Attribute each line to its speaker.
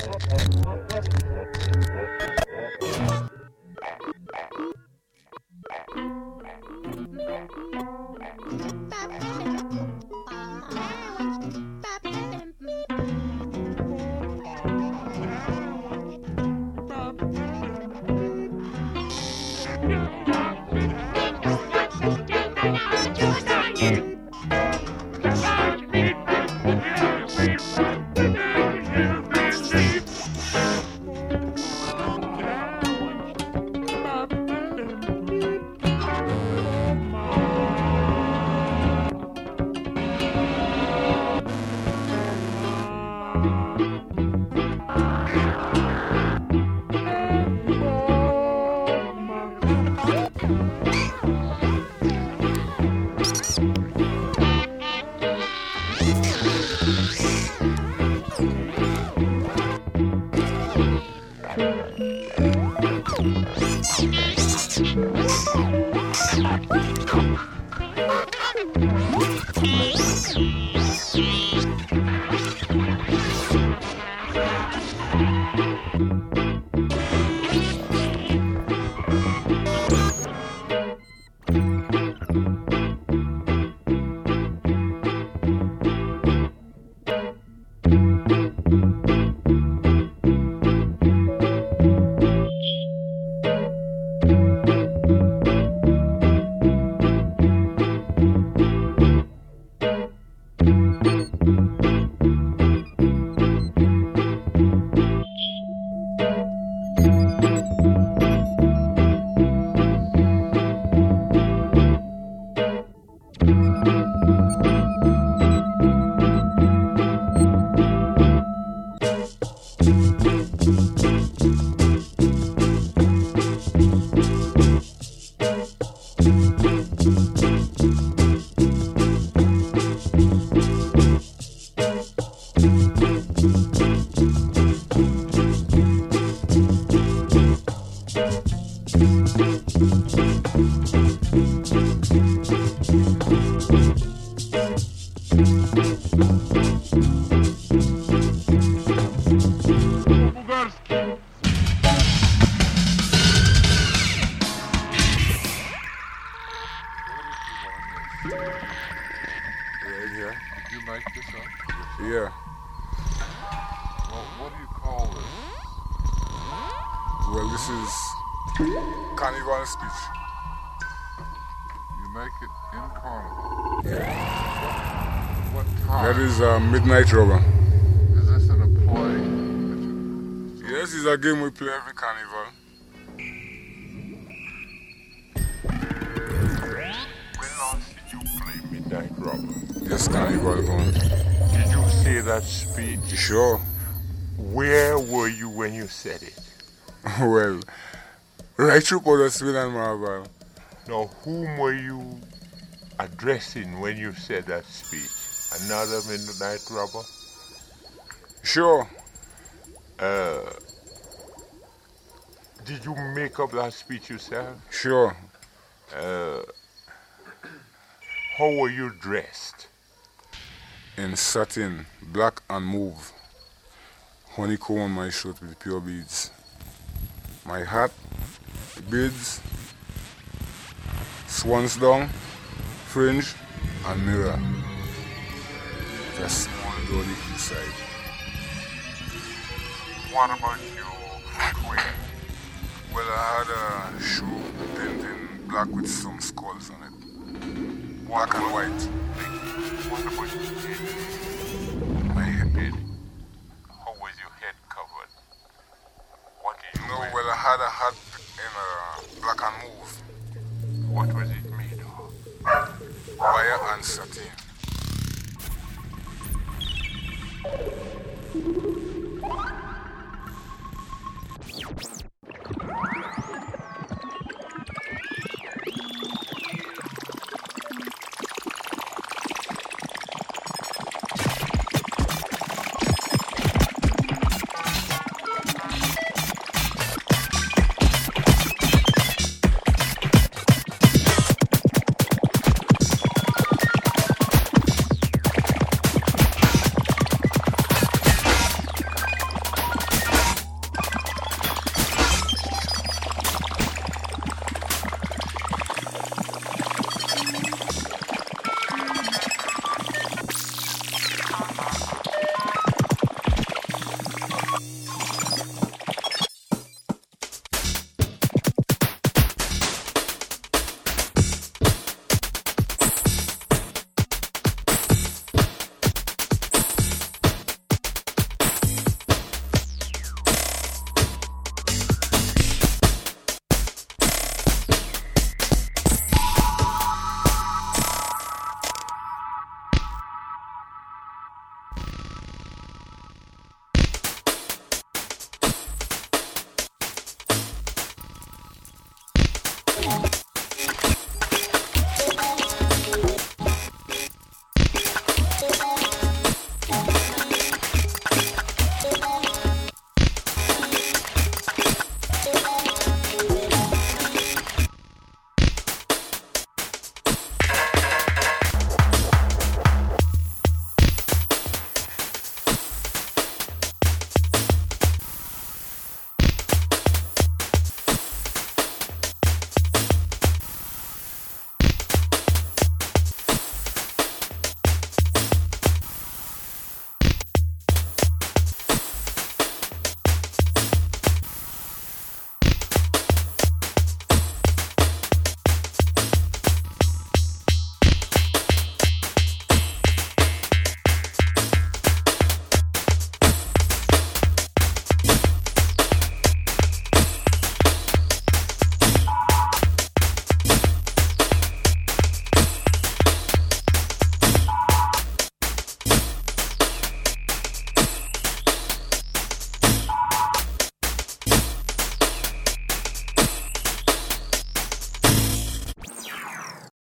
Speaker 1: Midnight Rubber. Is this in a play? Yes, it's a game we play every carnival.
Speaker 2: When last did you play Midnight Rubber?
Speaker 1: Yes, carnival going.
Speaker 2: Did you say that speech?
Speaker 1: Sure.
Speaker 2: Where were you when you said it?
Speaker 1: Well, right through Huddersfield and Marlborough.
Speaker 2: Now, whom were you addressing when you said that speech? Another Midnight Rubber?
Speaker 1: Sure.
Speaker 2: Did you make up that speech yourself?
Speaker 1: Sure.
Speaker 2: How were you dressed?
Speaker 1: In satin, black and mauve. Honeycomb on my shirt with pure beads. My hat, beads, swans down, fringe, and mirror. Just small dolly inside.
Speaker 2: What about your footwear?
Speaker 1: Well, I had a shoe painted black with some skulls on it. Black and white.
Speaker 2: What about your head?
Speaker 1: My head.
Speaker 2: How was your head covered? What did you
Speaker 1: No,
Speaker 2: wear?
Speaker 1: well, I had a hat in black and mauve.
Speaker 2: What was it made of?
Speaker 1: Wire and satin.